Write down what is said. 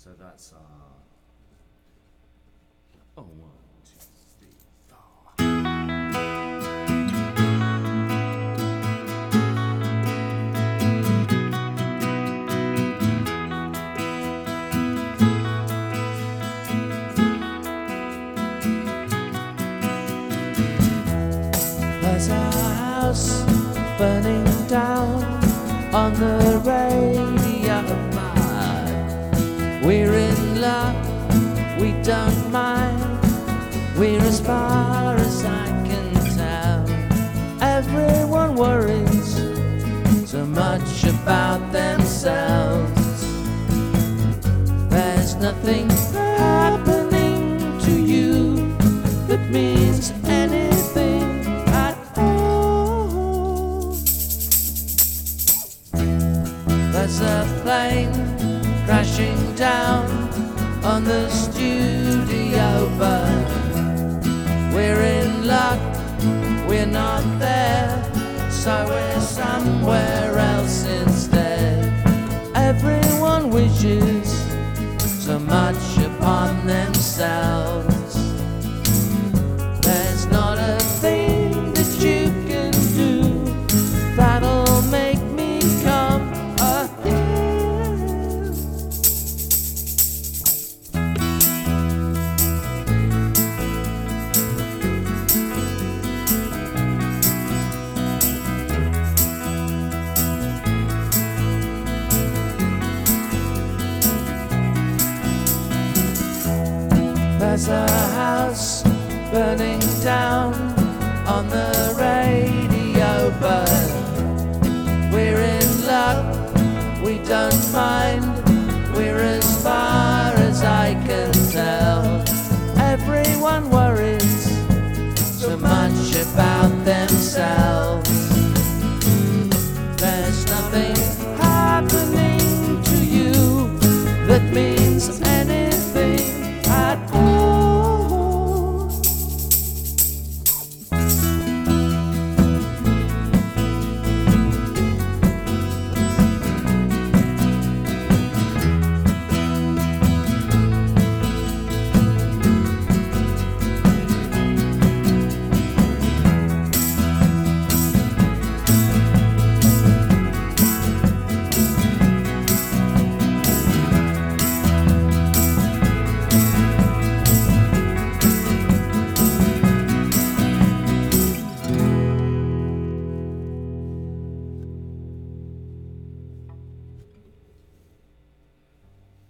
So that's oh, 1, 2, 3, 4. There's a house burning down on the radio bar. We're in luck, we don't mind. We're as far as I can tell. Everyone worries so much about themselves. There's nothing happening to you that means anything at all. There's a plane crashing down on the studio bus. We're in luck, we're not there, so we're somewhere else instead. Everyone wishes so much upon themselves. There's not a thing that you can do that'll make me come ahead. There's a house burning down on the radio, but we're in luck, we don't mind. We're as far as I can tell. Everyone worries so much about themselves. There's nothing happening to you that means